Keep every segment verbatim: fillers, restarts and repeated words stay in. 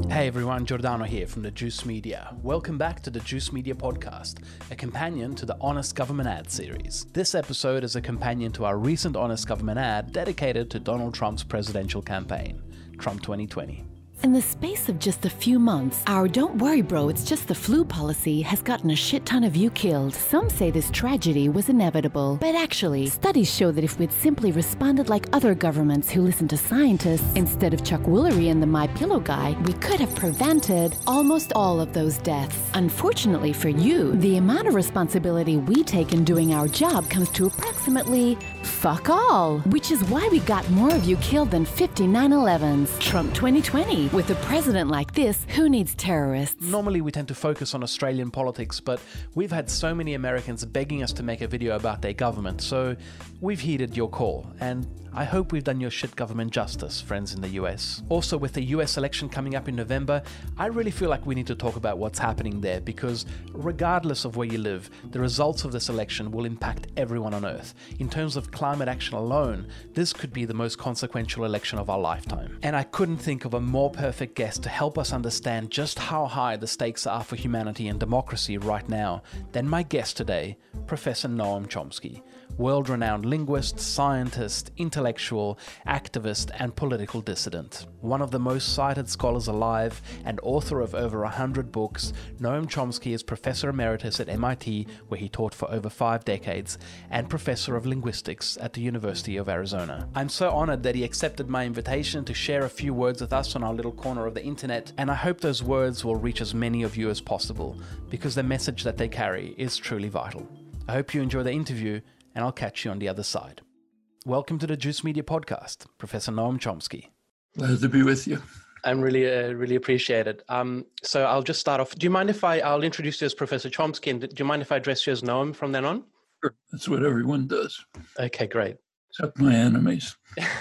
Hey everyone, Giordano here from the Juice Media. Welcome back to the Juice Media podcast, a companion to the Honest Government Ad series. This episode is a companion to our recent Honest Government ad dedicated to Donald Trump's presidential campaign, Trump twenty twenty. In the space of just a few months, our "don't worry bro, it's just the flu" policy has gotten a shit ton of you killed. Some say this tragedy was inevitable, but actually, studies show that if we'd simply responded like other governments who listen to scientists instead of Chuck Woolery and the My Pillow guy, we could have prevented almost all of those deaths. Unfortunately for you, the amount of responsibility we take in doing our job comes to approximately fuck all, which is why we got more of you killed than fifty nine elevens. Trump twenty twenty. With a president like this, who needs terrorists? Normally we tend to focus on Australian politics, but we've had so many Americans begging us to make a video about their government, so we've heeded your call, and I hope we've done your shit government justice, friends in the U S. Also, with the U S election coming up in November, I really feel like we need to talk about what's happening there, because regardless of where you live, the results of this election will impact everyone on Earth. In terms of climate action alone, this could be the most consequential election of our lifetime. And I couldn't think of a more perfect guest to help us understand just how high the stakes are for humanity and democracy right now than my guest today, Professor Noam Chomsky, world-renowned linguist, scientist, intellectual, activist, and political dissident. One of the most cited scholars alive and author of over a hundred books, Noam Chomsky is Professor Emeritus at M I T, where he taught for over five decades, and Professor of Linguistics at the University of Arizona. I'm so honored that he accepted my invitation to share a few words with us on our little corner of the internet, and I hope those words will reach as many of you as possible, because the message that they carry is truly vital. I hope you enjoy the interview, and I'll catch you on the other side. Welcome to the Juice Media podcast, Professor Noam Chomsky. Glad to be with you. I'm really, uh, really appreciate it. Um, so I'll just start off. Do you mind if I, I'll introduce you as Professor Chomsky, and do you mind if I address you as Noam from then on? Sure. That's what everyone does. Okay, great. Except my enemies.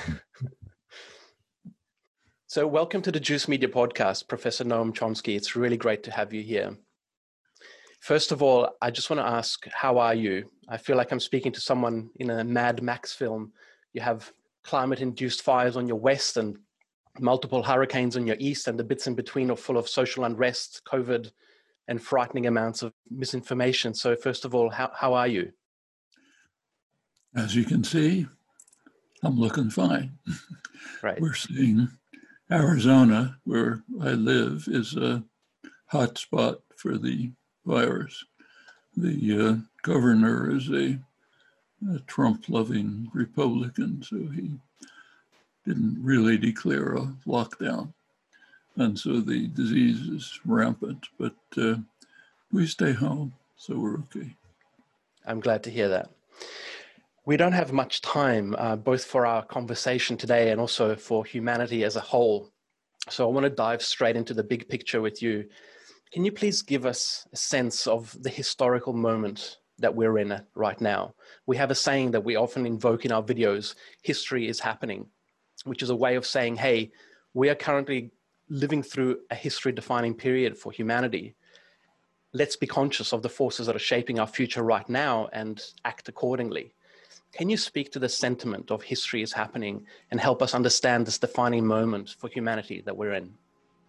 So welcome to the Juice Media podcast, Professor Noam Chomsky. It's really great to have you here. First of all, I just want to ask, how are you? I feel like I'm speaking to someone in a Mad Max film. You have climate-induced fires on your west and multiple hurricanes on your east, and the bits in between are full of social unrest, COVID, and frightening amounts of misinformation. So first of all, how, how are you? As you can see, I'm looking fine. Right. We're seeing Arizona, where I live, is a hot spot for the virus. The uh, governor is a, a Trump-loving Republican, so he didn't really declare a lockdown. And so the disease is rampant, but uh, we stay home, so we're okay. I'm glad to hear that. We don't have much time, uh, both for our conversation today and also for humanity as a whole. So I want to dive straight into the big picture with you. Can you please give us a sense of the historical moment that we're in right now? We have a saying that we often invoke in our videos, history is happening, which is a way of saying, hey, we are currently living through a history-defining period for humanity. Let's be conscious of the forces that are shaping our future right now and act accordingly. Can you speak to the sentiment of history is happening and help us understand this defining moment for humanity that we're in?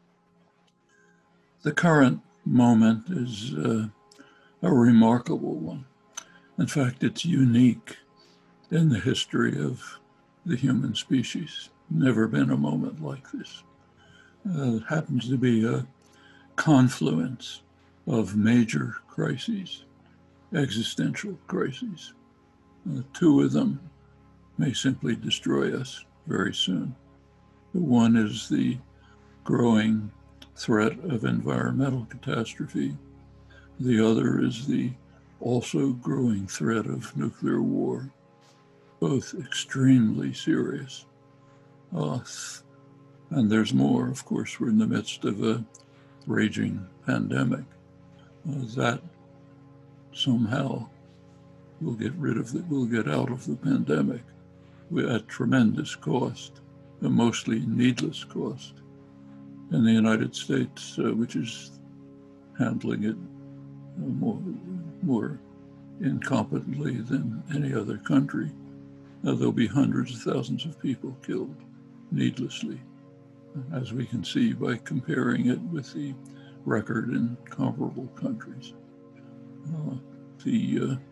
The current moment is uh, a remarkable one. In fact, it's unique in the history of the human species. Never been a moment like this. Uh, it happens to be a confluence of major crises, existential crises. Uh, two of them may simply destroy us very soon. The one is the growing threat of environmental catastrophe. The other is the also growing threat of nuclear war, both extremely serious. Uh, and there's more, of course. We're in the midst of a raging pandemic. Uh, that somehow we'll get rid of it, we'll get out of the pandemic at tremendous cost, a mostly needless cost. In the United States, uh, which is handling it uh, more, more incompetently than any other country, uh, there'll be hundreds of thousands of people killed needlessly. as we can see by comparing it with the record in comparable countries. Uh, the uh,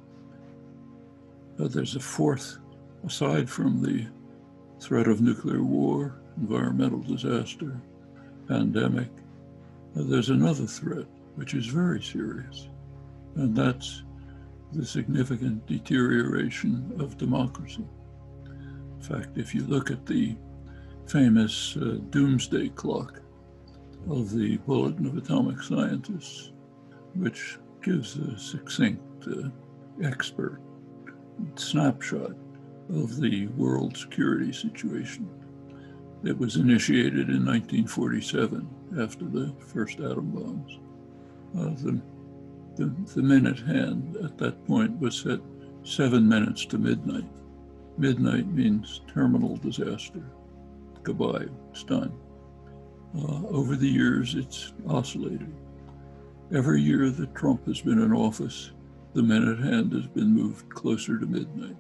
uh, there's a fourth, aside from the threat of nuclear war, environmental disaster, pandemic, uh, there's another threat which is very serious, and that's the significant deterioration of democracy. In fact, if you look at the famous uh, doomsday clock of the Bulletin of Atomic Scientists, which gives a succinct, uh, expert snapshot of the world security situation. It was initiated in nineteen forty-seven after the first atom bombs. Uh, the, the, the minute hand at that point was set seven minutes to midnight. Midnight means terminal disaster. Goodbye, it's done. Uh, over the years, it's oscillated. Every year that Trump has been in office, the minute hand has been moved closer to midnight.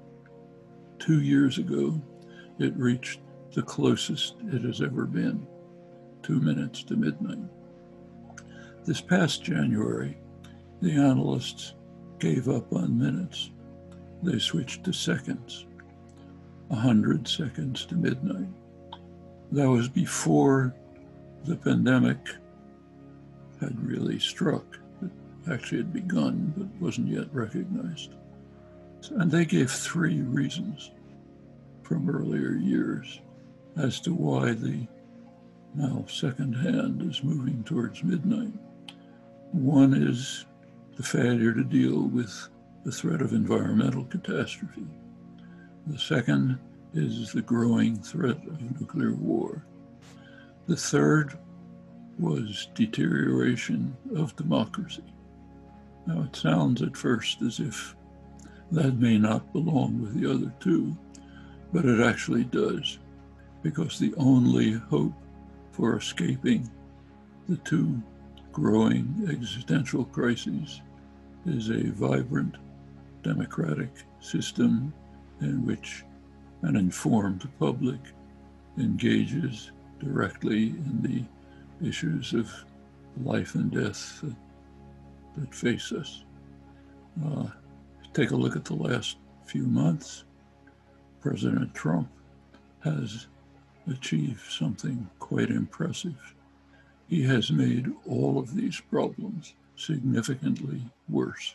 Two years ago, it reached the closest it has ever been, two minutes to midnight. This past January, the analysts gave up on minutes. They switched to seconds, one hundred seconds to midnight. That was before the pandemic had really struck. It actually had begun, but wasn't yet recognized. And they gave three reasons from earlier years as to why the now second hand is moving towards midnight. One is the failure to deal with the threat of environmental catastrophe. The second is the growing threat of nuclear war. The third was deterioration of democracy. Now, it sounds at first as if that may not belong with the other two, but it actually does, because the only hope for escaping the two growing existential crises is a vibrant democratic system in which an informed public engages directly in the issues of life and death that, that face us. Uh, take a look at the last few months. President Trump has achieved something quite impressive. He has made all of these problems significantly worse.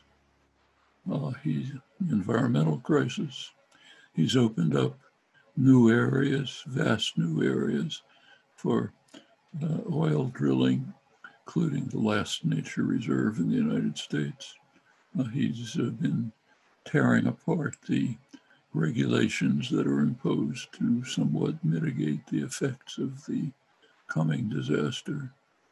Uh, he's environmental crisis. He's opened up new areas, vast new areas for uh, oil drilling, including the last nature reserve in the United States. Uh, he's uh, been tearing apart the regulations that are imposed to somewhat mitigate the effects of the coming disaster.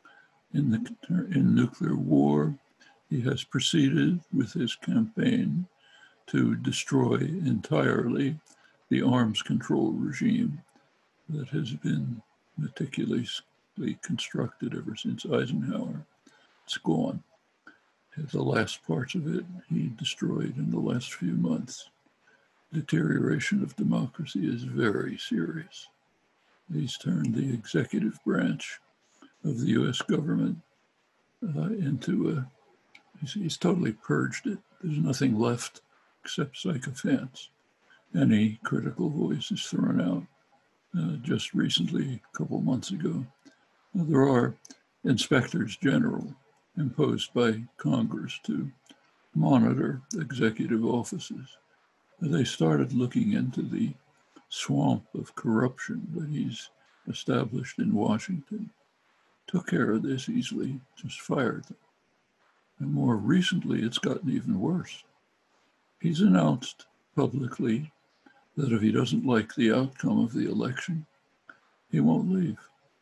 In the in nuclear war, he has proceeded with his campaign to destroy entirely the arms control regime that has been meticulously constructed ever since Eisenhower. It's gone. The last parts of it he destroyed in the last few months. Deterioration of democracy is very serious. He's turned the executive branch of the U S government uh, into a, he's, he's totally purged it. There's nothing left except sycophants. Any critical voice is thrown out. Uh, just recently, a couple months ago, uh, there are inspectors general imposed by Congress to monitor executive offices. They started looking into the swamp of corruption that he's established in Washington. Took care of this easily, just fired them. And more recently, it's gotten even worse. He's announced publicly that if he doesn't like the outcome of the election, he won't leave.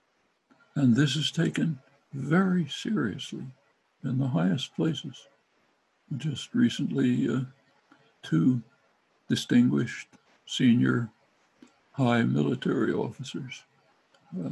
And this is taken very seriously in the highest places. Just recently, uh, two distinguished senior high military officers, uh,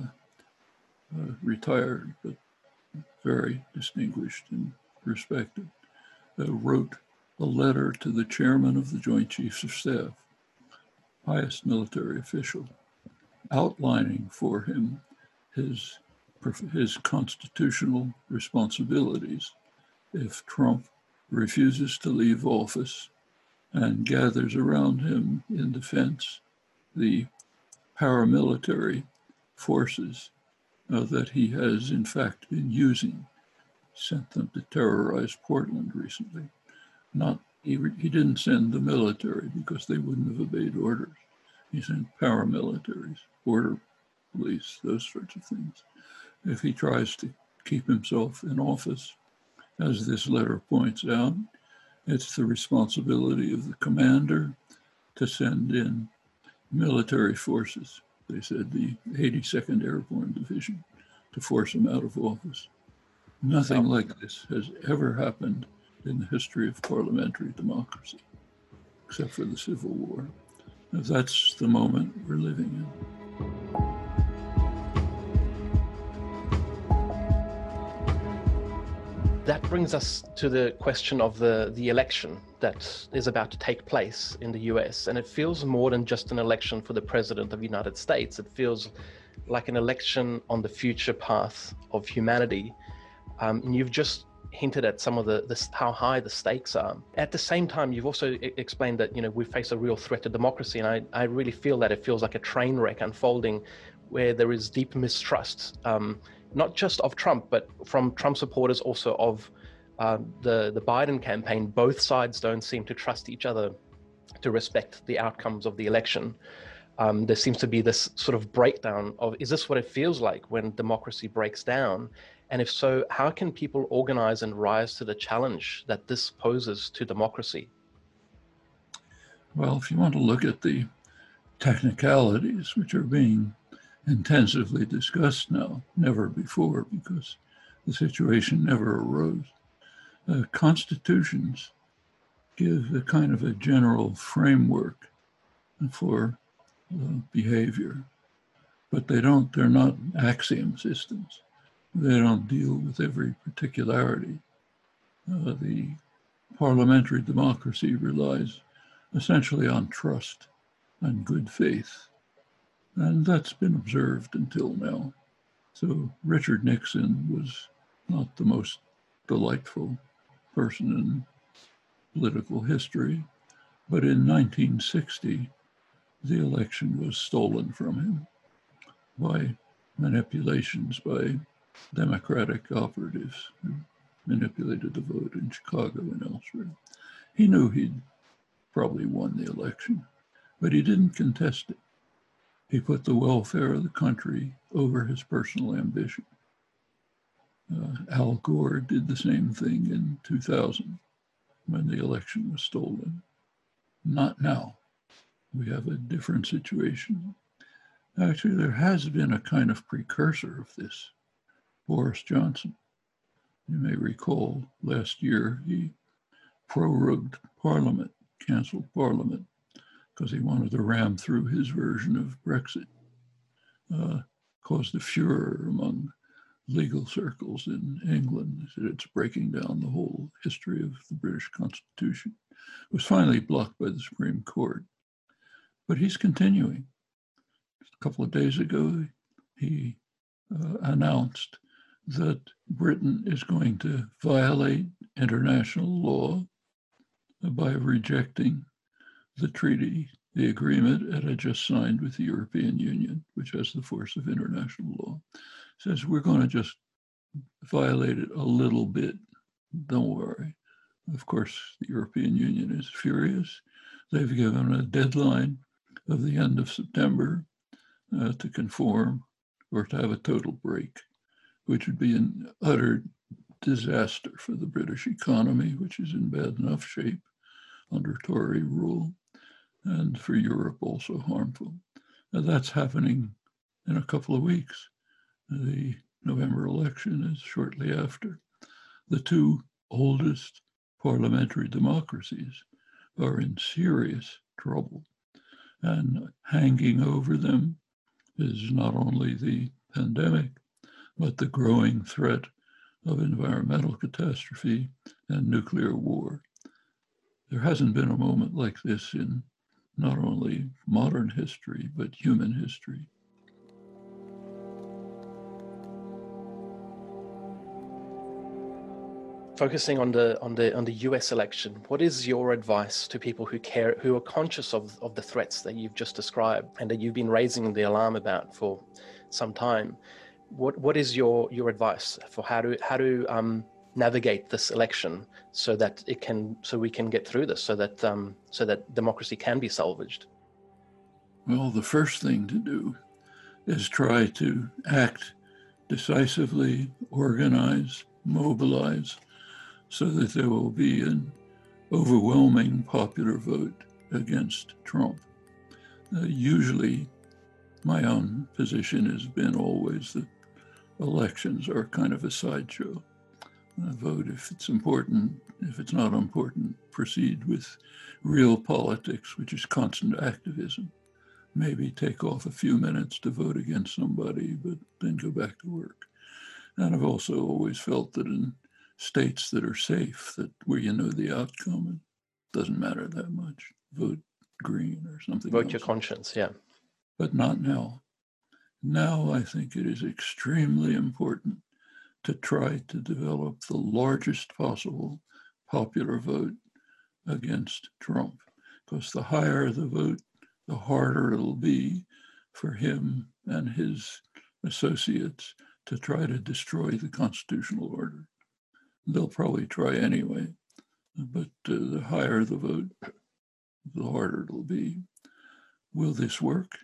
uh, retired but very distinguished and respected, uh, wrote a letter to the chairman of the Joint Chiefs of Staff, highest military official, outlining for him his, his constitutional responsibilities if Trump refuses to leave office and gathers around him in defense the paramilitary forces uh, that he has in fact been using, sent them to terrorize Portland recently. Not he, he didn't send the military because they wouldn't have obeyed orders. He sent paramilitaries, border police, those sorts of things. If he tries to keep himself in office, as this letter points out, it's the responsibility of the commander to send in military forces. They said the eighty-second Airborne Division to force him out of office. Nothing no. like this has ever happened in the history of parliamentary democracy, except for the Civil War. Now, that's the moment we're living in. That brings us to the question of the, the election that is about to take place in the U S. And it feels more than just an election for the President of the United States. It feels like an election on the future path of humanity. Um, and you've just hinted at some of the, the how high the stakes are. At the same time, you've also I- explained that, you know, we face a real threat to democracy. And I, I really feel that it feels like a train wreck unfolding where there is deep mistrust, um, not just of Trump, but from Trump supporters also of uh, the, the Biden campaign. Both sides don't seem to trust each other to respect the outcomes of the election. Um, there seems to be this sort of breakdown of, is this what it feels like when democracy breaks down? And if so, how can people organize and rise to the challenge that this poses to democracy? Well, if you want to look at the technicalities, which are being intensively discussed now, never before, because the situation never arose. Uh, constitutions give a kind of a general framework for uh, behavior, but they don't, they're not axiom systems. They don't deal with every particularity. Uh, the parliamentary democracy relies essentially on trust and good faith. And that's been observed until now. So Richard Nixon was not the most delightful person in political history, but in nineteen sixty, the election was stolen from him by manipulations by Democratic operatives who manipulated the vote in Chicago and elsewhere. He knew he'd probably won the election, but he didn't contest it. He put the welfare of the country over his personal ambition. Uh, Al Gore did the same thing in two thousand when the election was stolen. Not now. We have a different situation. Actually, there has been a kind of precursor of this. Boris Johnson. You may recall last year he prorogued Parliament, canceled Parliament, because he wanted to ram through his version of Brexit, uh, caused a furor among legal circles in England. They said it's breaking down the whole history of the British Constitution. It was finally blocked by the Supreme Court. But he's continuing. A couple of days ago, he uh, announced that Britain is going to violate international law by rejecting the treaty, the agreement it had just signed with the European Union, which has the force of international law. Says we're going to just violate it a little bit. Don't worry. Of course, the European Union is furious. They've given a deadline of the end of September uh, to conform or to have a total break, which would be an utter disaster for the British economy, which is in bad enough shape under Tory rule, and for Europe also harmful. Now, that's happening in a couple of weeks. The November election is shortly after. The two oldest parliamentary democracies are in serious trouble. And hanging over them is not only the pandemic, but the growing threat of environmental catastrophe and nuclear war. There hasn't been a moment like this in not only modern history, but human history. Focusing on the on the on the U S election, what is your advice to people who care, who are conscious of, of the threats that you've just described and that you've been raising the alarm about for some time? What what is your your advice for how to how to um, navigate this election so that it can so we can get through this, so that um, so that democracy can be salvaged? Well, the first thing to do is try to act decisively, organize, mobilize, so that there will be an overwhelming popular vote against Trump. Uh, usually, my own position has been always that elections are kind of a sideshow. Uh, vote if it's important. If it's not important, proceed with real politics, which is constant activism. Maybe take off a few minutes to vote against somebody, but then go back to work. And I've also always felt that in states that are safe, that where you know the outcome, it doesn't matter that much. Vote green or something Vote else. your conscience, yeah. But not now. Now I think it is extremely important to try to develop the largest possible popular vote against Trump, because the higher the vote, the harder it'll be for him and his associates to try to destroy the constitutional order. They'll probably try anyway, but uh, the higher the vote, the harder it'll be. Will this work?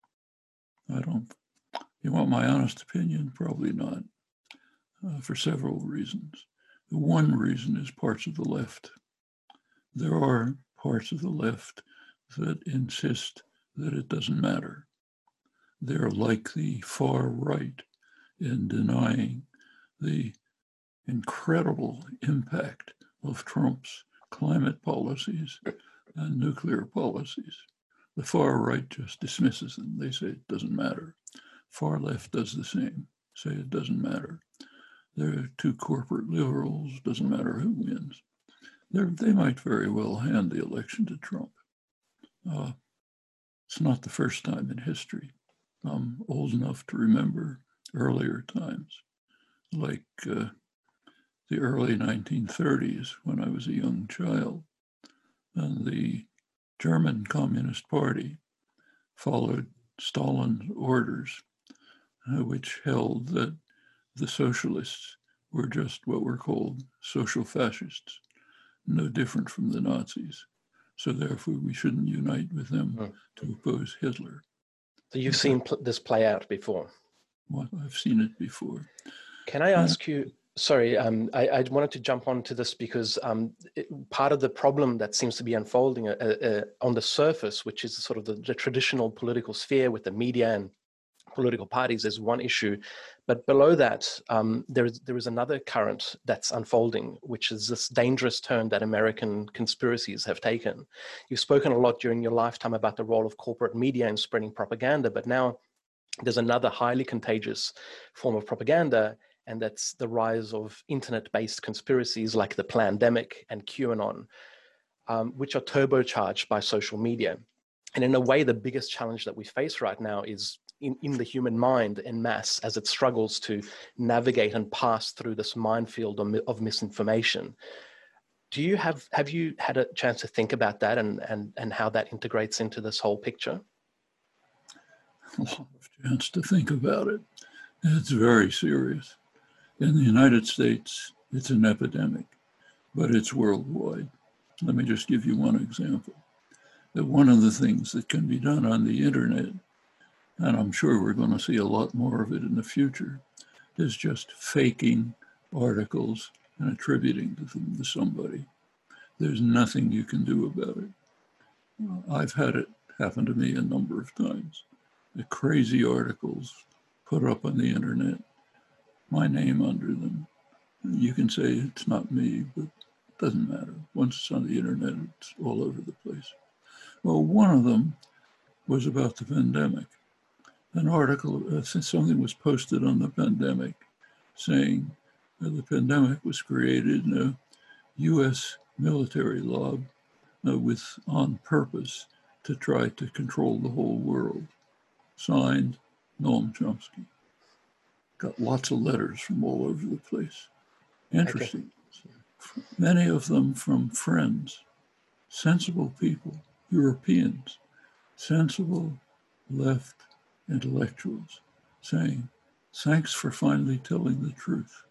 I don't. You want my honest opinion? Probably not, uh, for several reasons. One reason is parts of the left. There are parts of the left that insist that it doesn't matter. They're like the far right in denying the incredible impact of Trump's climate policies and nuclear policies. The far right just dismisses them. They say it doesn't matter. Far left does the same, say it doesn't matter. There are two corporate liberals, doesn't matter who wins. They're, they might very well hand the election to Trump. Uh, it's not the first time in history. I'm old enough to remember earlier times, like uh, the early nineteen thirties when I was a young child, and the German Communist Party followed Stalin's orders, uh, which held that the socialists were just what were called social fascists, no different from the Nazis. So therefore, we shouldn't unite with them mm. to oppose Hitler. So you've seen pl- this play out before? Well, I've seen it before. Can I ask uh, you, sorry, um, I, I wanted to jump onto this because um, it, part of the problem that seems to be unfolding uh, uh, on the surface, which is sort of the, the traditional political sphere with the media and political parties, is one issue. But below that, um, there is there is another current that's unfolding, which is this dangerous turn that American conspiracies have taken. You've spoken a lot during your lifetime about the role of corporate media in spreading propaganda, but now there's another highly contagious form of propaganda, and that's the rise of internet-based conspiracies like the Plandemic and QAnon, um, which are turbocharged by social media. And in a way, the biggest challenge that we face right now is in, in the human mind en masse as it struggles to navigate and pass through this minefield of, of misinformation. Do you have, have you had a chance to think about that and, and, and how that integrates into this whole picture? A lot of chance to think about it. It's very serious. In the United States, it's an epidemic, but it's worldwide. Let me just give you one example. That one of the things that can be done on the internet, and I'm sure we're going to see a lot more of it in the future, is just faking articles and attributing them to somebody. There's nothing you can do about it. I've had it happen to me a number of times. The crazy articles put up on the internet, my name under them. You can say it's not me, but it doesn't matter. Once it's on the internet, it's all over the place. Well, one of them was about the pandemic. An article, uh, something was posted on the pandemic saying uh, the pandemic was created in a U S military lab uh, with on purpose to try to control the whole world. Signed, Noam Chomsky. Got lots of letters from all over the place. Interesting. many of them from friends, sensible people, Europeans, sensible left intellectuals, saying, thanks for finally telling the truth.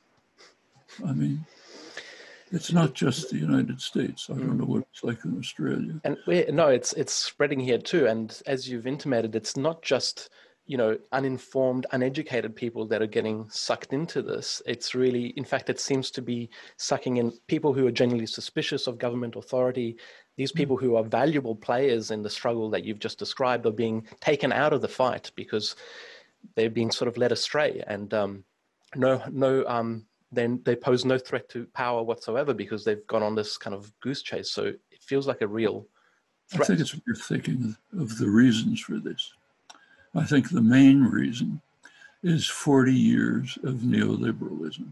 I mean, it's not just the United States. I don't know what it's like in Australia. And we no, it's it's spreading here too. And as you've intimated, it's not just, you know, uninformed, uneducated people that are getting sucked into this. It's really, in fact, it seems to be sucking in people who are genuinely suspicious of government authority. These people who are valuable players in the struggle that you've just described are being taken out of the fight because they're being sort of led astray. And um, no, no, um, then they pose no threat to power whatsoever because they've gone on this kind of goose chase. So it feels like a real threat. I think it's worth thinking of the reasons for this. I think the main reason is forty years of neoliberalism.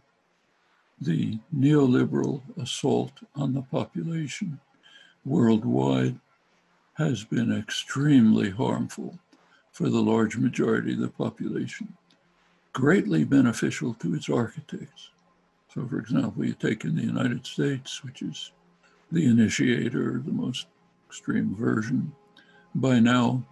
The neoliberal assault on the population worldwide has been extremely harmful for the large majority of the population, greatly beneficial to its architects. So, for example, you take in the United States, which is the initiator, the most extreme version, by now,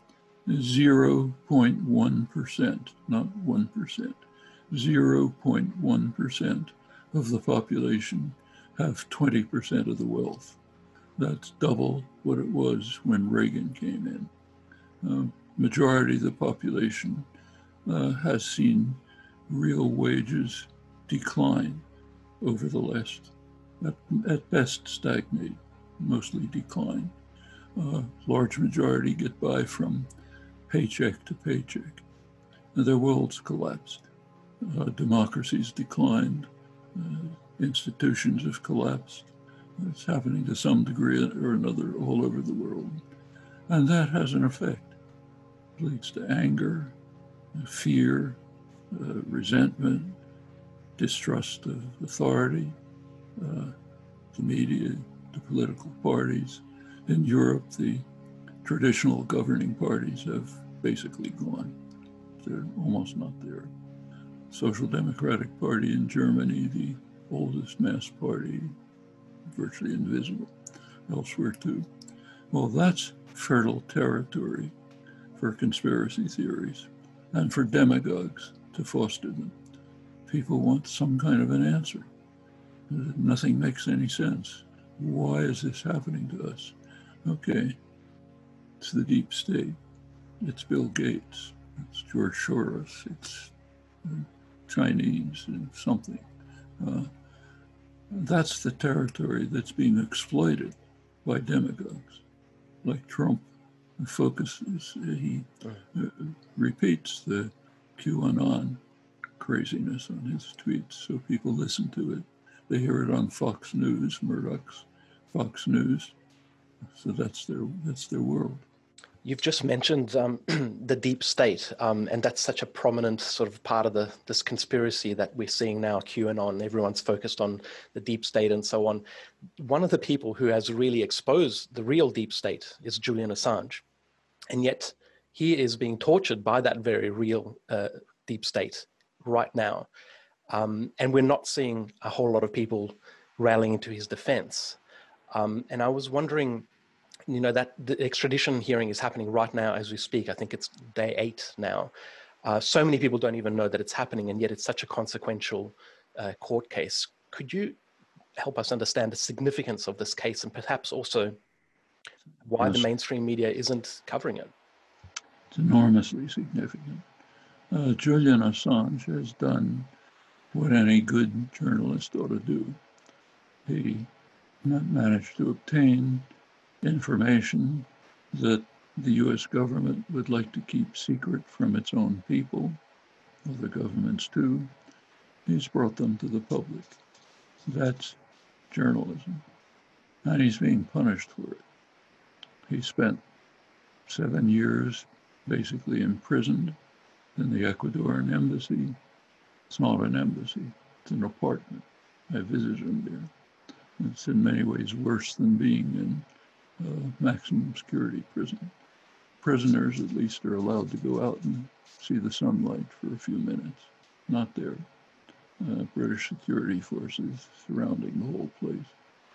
zero point one percent, not one percent, zero point one percent of the population have twenty percent of the wealth. That's double what it was when Reagan came in. Uh, majority of the population uh, has seen real wages decline over the last, at, at best stagnate, mostly decline. Uh, large majority get by from paycheck to paycheck. And their worlds collapsed. Uh, democracies declined. Uh, institutions have collapsed. It's happening to some degree or another all over the world. And that has an effect. It leads to anger, fear, uh, resentment, distrust of authority, uh, the media, the political parties. In Europe, the traditional governing parties have basically gone. They're almost not there. Social Democratic Party in Germany, the oldest mass party, virtually invisible elsewhere too. Well, that's fertile territory for conspiracy theories and for demagogues to foster them. People want some kind of an answer. Nothing makes any sense. Why is this happening to us? Okay, it's the deep state. It's Bill Gates. It's George Soros. It's Chinese and something. Uh, that's the territory that's being exploited by demagogues, like Trump focuses. He uh, repeats the QAnon craziness on his tweets, so people listen to it. They hear it on Fox News, Murdoch's Fox News. So that's their that's their world. You've just mentioned um, the deep state, um, and that's such a prominent sort of part of the this conspiracy that we're seeing now, QAnon. Everyone's focused on the deep state and so on. One of the people who has really exposed the real deep state is Julian Assange, and yet he is being tortured by that very real uh, deep state right now. Um, and we're not seeing a whole lot of people rallying to his defense. Um, and I was wondering, you know, that the extradition hearing is happening right now as we speak. I think it's day eight now. Uh, so many people don't even know that it's happening, and yet it's such a consequential uh, court case. Could you help us understand the significance of this case and perhaps also why yes. the mainstream media isn't covering it? It's enormously significant. Uh, Julian Assange has done what any good journalist ought to do. He managed to obtain information that the U S government would like to keep secret from its own people, other governments too. He's brought them to the public. That's journalism. And he's being punished for it. He spent seven years basically imprisoned in the Ecuadorian embassy. It's not an embassy, it's an apartment. I visited him there. It's in many ways worse than being in uh, maximum security prison. Prisoners, at least, are allowed to go out and see the sunlight for a few minutes. Not there. uh, British security forces surrounding the whole place.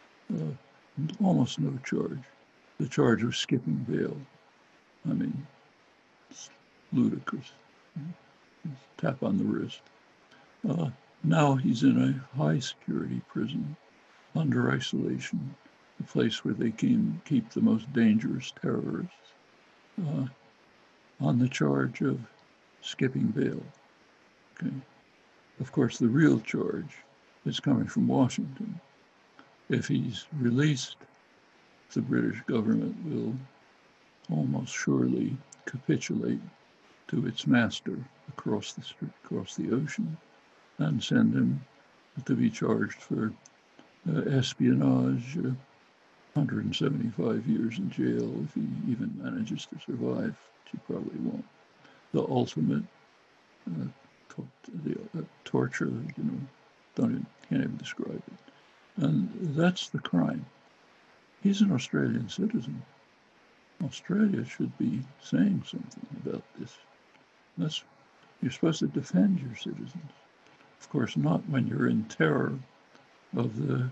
Uh, almost no charge. The charge of skipping bail. I mean, it's ludicrous. It's tap on the wrist. Uh, now he's in a high security prison under isolation, the place where they can keep the most dangerous terrorists, uh, on the charge of skipping bail. Okay. Of course, the real charge is coming from Washington. If he's released, the British government will almost surely capitulate to its master across the street, across the ocean, and send him to be charged for uh, espionage, uh, one hundred seventy-five years in jail if he even manages to survive, which he probably won't. The ultimate uh, to- the, uh, torture, you know, don't even, can't even describe it. And that's the crime. He's an Australian citizen. Australia should be saying something about this. That's, you're supposed to defend your citizens. Of course, not when you're in terror of the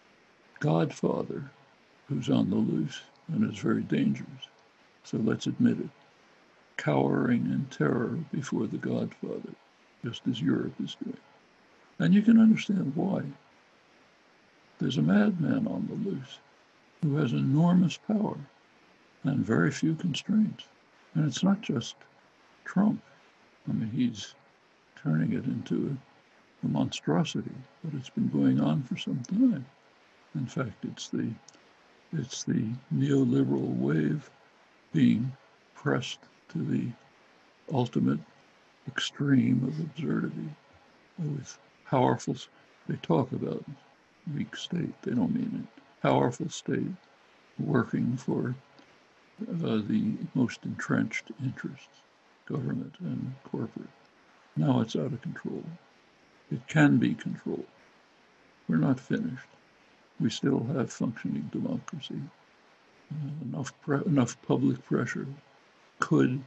Godfather who's on the loose and is very dangerous. So let's admit it. Cowering in terror before the Godfather, just as Europe is doing. And you can understand why. There's a madman on the loose who has enormous power and very few constraints. And it's not just Trump. I mean, he's turning it into a, a monstrosity, but it's been going on for some time. In fact, it's the it's the neoliberal wave being pressed to the ultimate extreme of absurdity with powerful, they talk about weak state, they don't mean it, powerful state working for uh, the most entrenched interests, government and corporate. Now it's out of control. It can be controlled. We're not finished. We still have functioning democracy. Uh, enough, pre- enough public pressure could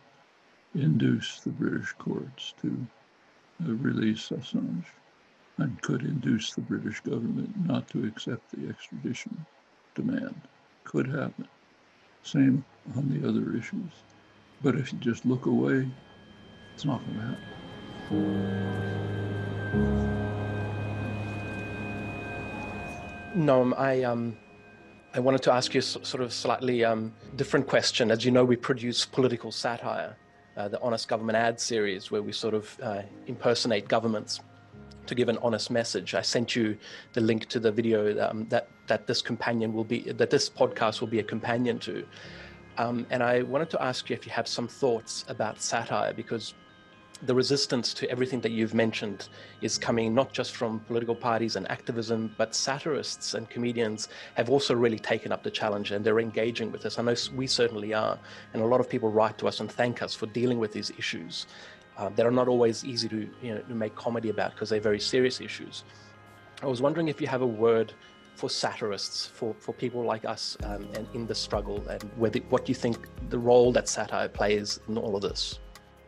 induce the British courts to uh, release Assange and could induce the British government not to accept the extradition demand. Could happen. Same on the other issues. But if you just look away, it's not going to happen. No, I um, I wanted to ask you a sort of slightly um, different question. As you know, we produce political satire, uh, the Honest Government Ad series, where we sort of uh, impersonate governments to give an honest message. I sent you the link to the video um, that that this companion will be, that this podcast will be a companion to. Um, and I wanted to ask you if you have some thoughts about satire, because the resistance to everything that you've mentioned is coming not just from political parties and activism, but satirists and comedians have also really taken up the challenge and they're engaging with us. I know we certainly are. And a lot of people write to us and thank us for dealing with these issues uh, that are not always easy to, you know, to make comedy about because they're very serious issues. I was wondering if you have a word for satirists, for, for people like us um, and in the struggle, and whether, what you think the role that satire plays in all of this.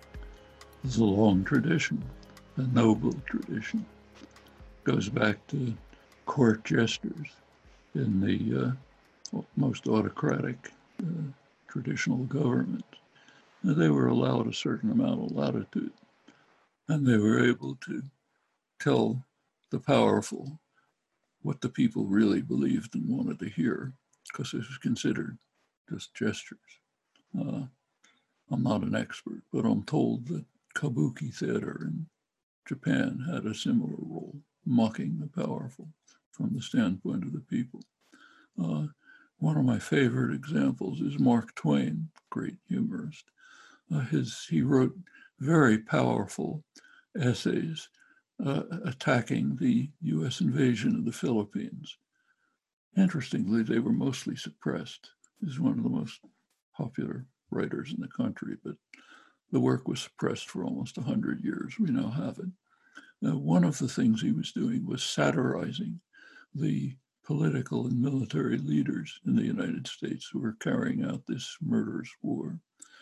It's a long tradition, a noble tradition. Goes back to court jesters in the uh, most autocratic uh, traditional government. And they were allowed a certain amount of latitude, and they were able to tell the powerful what the people really believed and wanted to hear, because this was considered just gestures. Uh, I'm not an expert, but I'm told that Kabuki theater in Japan had a similar role, mocking the powerful from the standpoint of the people. Uh, one of my favorite examples is Mark Twain, great humorist. Uh, his, he wrote very powerful essays uh, attacking the U S invasion of the Philippines. Interestingly, they were mostly suppressed. He's one of the most popular writers in the country, but the work was suppressed for almost one hundred years. We now have it. Now, one of the things he was doing was satirizing the political and military leaders in the United States who were carrying out this murderous war.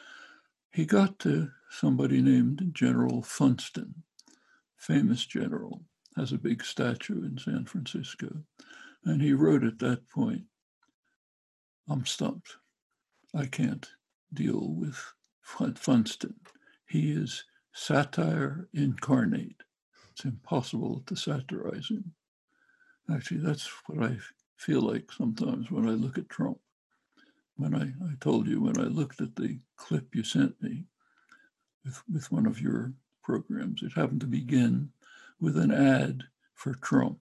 He got to somebody named General Funston, famous general, has a big statue in San Francisco. And he wrote at that point, I'm stumped. I can't deal with Funston. He is satire incarnate. It's impossible to satirize him. Actually, that's what I feel like sometimes when I look at Trump. When I, I told you, when I looked at the clip you sent me with, with one of your programs, it happened to begin with an ad for Trump.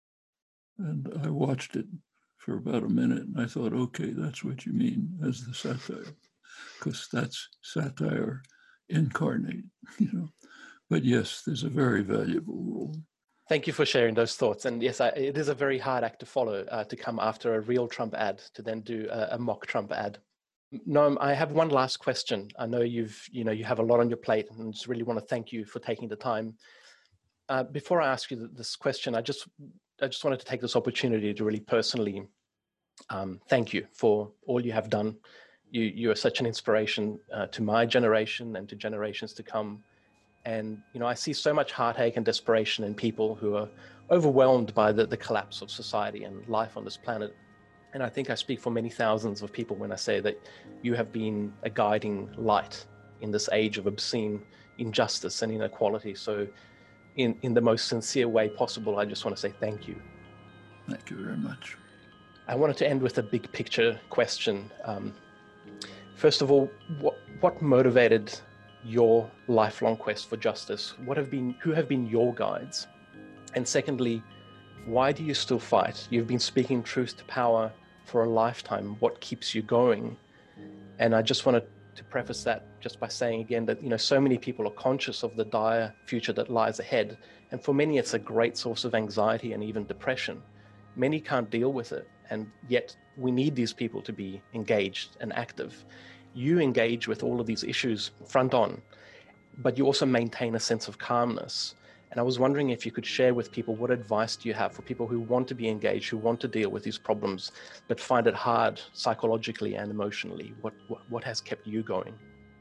And I watched it for about a minute and I thought, okay, that's what you mean as the satire, because that's satire incarnate, you know. But yes, there's a very valuable role. Thank you for sharing those thoughts. And yes, I, it is a very hard act to follow, uh, to come after a real Trump ad, to then do a, a mock Trump ad. Noam, I have one last question. I know you've, you know, you have a lot on your plate and just really want to thank you for taking the time. Uh, before I ask you this question, I just, I just wanted to take this opportunity to really personally um, thank you for all you have done. You, you are such an inspiration uh, to my generation and to generations to come. And, you know, I see so much heartache and desperation in people who are overwhelmed by the, the collapse of society and life on this planet. And I think I speak for many thousands of people when I say that you have been a guiding light in this age of obscene injustice and inequality. So in, in the most sincere way possible, I just want to say thank you. Thank you very much. I wanted to end with a big picture question. Um, first of all, what, what motivated your lifelong quest for justice? What have been, who have been your guides? And secondly, why do you still fight? You've been speaking truth to power for a lifetime. What keeps you going? And I just wanted to preface that just by saying again that, you know, so many people are conscious of the dire future that lies ahead. And for many, it's a great source of anxiety and even depression. Many can't deal with it. And yet we need these people to be engaged and active. You engage with all of these issues front on, but you also maintain a sense of calmness. And I was wondering if you could share with people, what advice do you have for people who want to be engaged, who want to deal with these problems, but find it hard psychologically and emotionally? What, what, what has kept you going?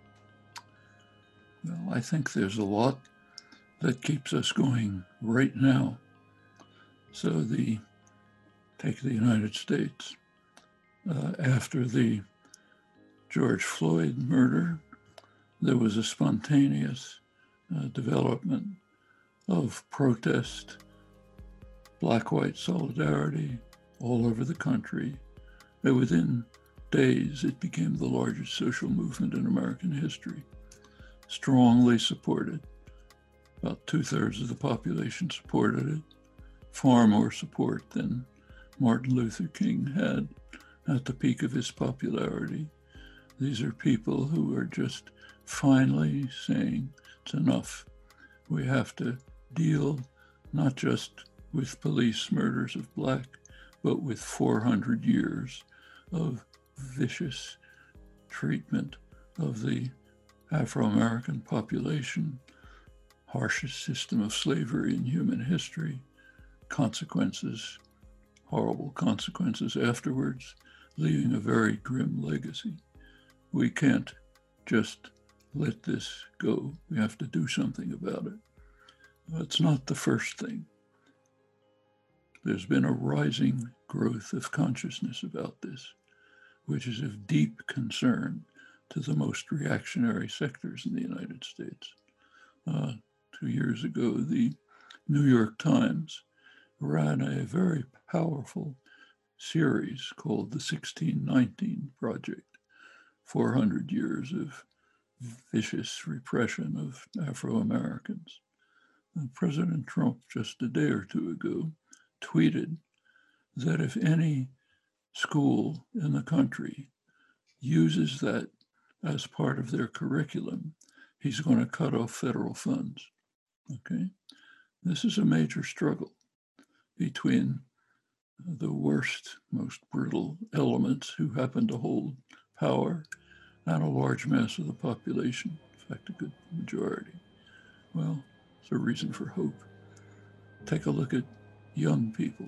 Well, I think there's a lot that keeps us going right now. So the, take the United States. Uh, after the George Floyd murder, there was a spontaneous uh, development of protest, black-white solidarity all over the country. And within days, it became the largest social movement in American history, strongly supported. About two-thirds of the population supported it, far more support than Martin Luther King had at the peak of his popularity. These are people who are just finally saying it's enough. We have to deal not just with police murders of black, but with four hundred years of vicious treatment of the Afro-American population, harshest system of slavery in human history, consequences, horrible consequences afterwards, leaving a very grim legacy. We can't just let this go. We have to do something about it. That's not the first thing. There's been a rising growth of consciousness about this, which is of deep concern to the most reactionary sectors in the United States. Uh, two years ago, the New York Times ran a very powerful series called the sixteen nineteen Project, four hundred years of vicious repression of Afro-Americans. And President Trump, just a day or two ago, tweeted that if any school in the country uses that as part of their curriculum, he's going to cut off federal funds. Okay? This is a major struggle between the worst, most brutal elements who happen to hold power and a large mass of the population, in fact, a good majority. Well, it's a reason for hope. Take a look at young people.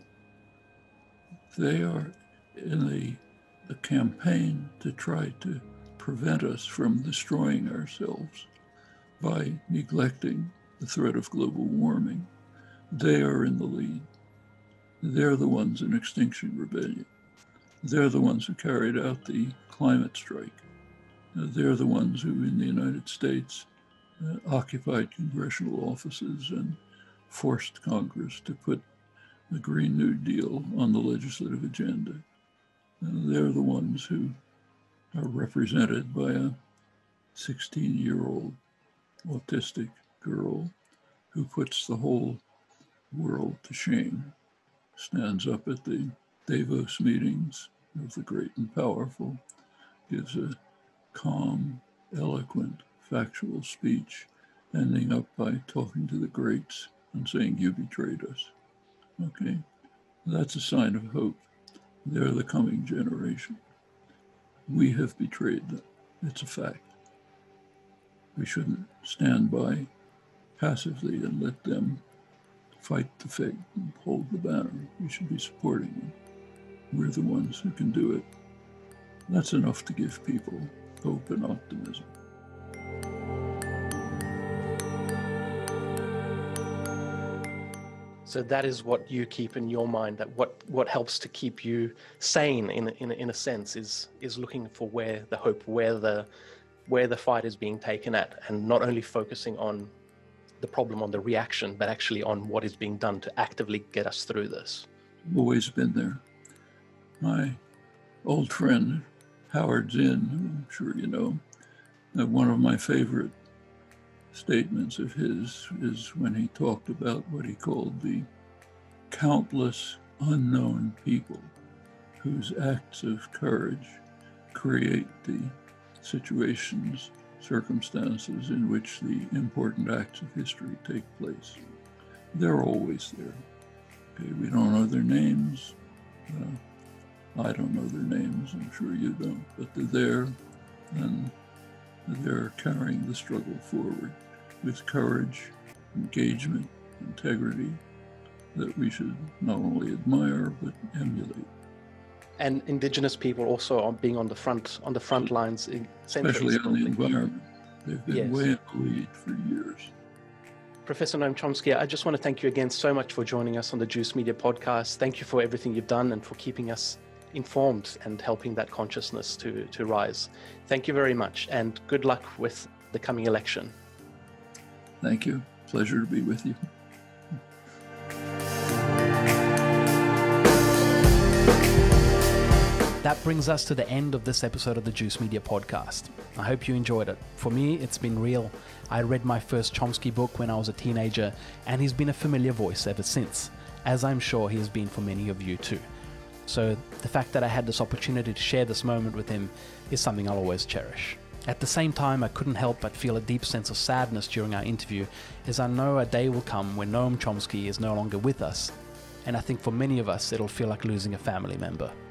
They are in the, the campaign to try to prevent us from destroying ourselves by neglecting the threat of global warming. They are in the lead. They're the ones in Extinction Rebellion. They're the ones who carried out the climate strike. They're the ones who, in the United States, uh, occupied congressional offices and forced Congress to put the Green New Deal on the legislative agenda. Uh, they're the ones who are represented by a sixteen-year-old autistic girl who puts the whole world to shame, stands up at the Davos meetings of the great and powerful, gives a calm, eloquent, factual speech, ending up by talking to the greats and saying, "You betrayed us." Okay, that's a sign of hope. They're the coming generation. We have betrayed them. It's a fact. We shouldn't stand by passively and let them fight the fate and hold the banner. We should be supporting them. We're the ones who can do it. That's enough to give people hope and optimism. So that is what you keep in your mind, that what, what helps to keep you sane in, in, in a sense is, is looking for where the hope, where the, where the fight is being taken at, and not only focusing on the problem, on the reaction, but actually on what is being done to actively get us through this. Always been there. My old friend, Howard Zinn, who I'm sure you know, uh, one of my favorite statements of his is when he talked about what he called the countless unknown people whose acts of courage create the situations, circumstances in which the important acts of history take place. They're always there. Okay, we don't know their names. Uh, I don't know their names, I'm sure you don't, but they're there, and they're carrying the struggle forward with courage, engagement, integrity that we should not only admire but emulate. And Indigenous people also are being on the front on the front lines, in especially on the environment. They've been Yes. way in the lead for years. Professor Noam Chomsky, I just want to thank you again so much for joining us on the Juice Media podcast. Thank you for everything you've done and for keeping us informed and helping that consciousness to, to rise. Thank you very much, and good luck with the coming election. Thank you. Pleasure to be with you. That brings us to the end of this episode of the Juice Media podcast. I hope you enjoyed it. For me, it's been real. I read my first Chomsky book when I was a teenager, and he's been a familiar voice ever since, as I'm sure he has been for many of you too. So the fact that I had this opportunity to share this moment with him is something I'll always cherish. At the same time, I couldn't help but feel a deep sense of sadness during our interview, as I know a day will come when Noam Chomsky is no longer with us, and I think for many of us it'll feel like losing a family member.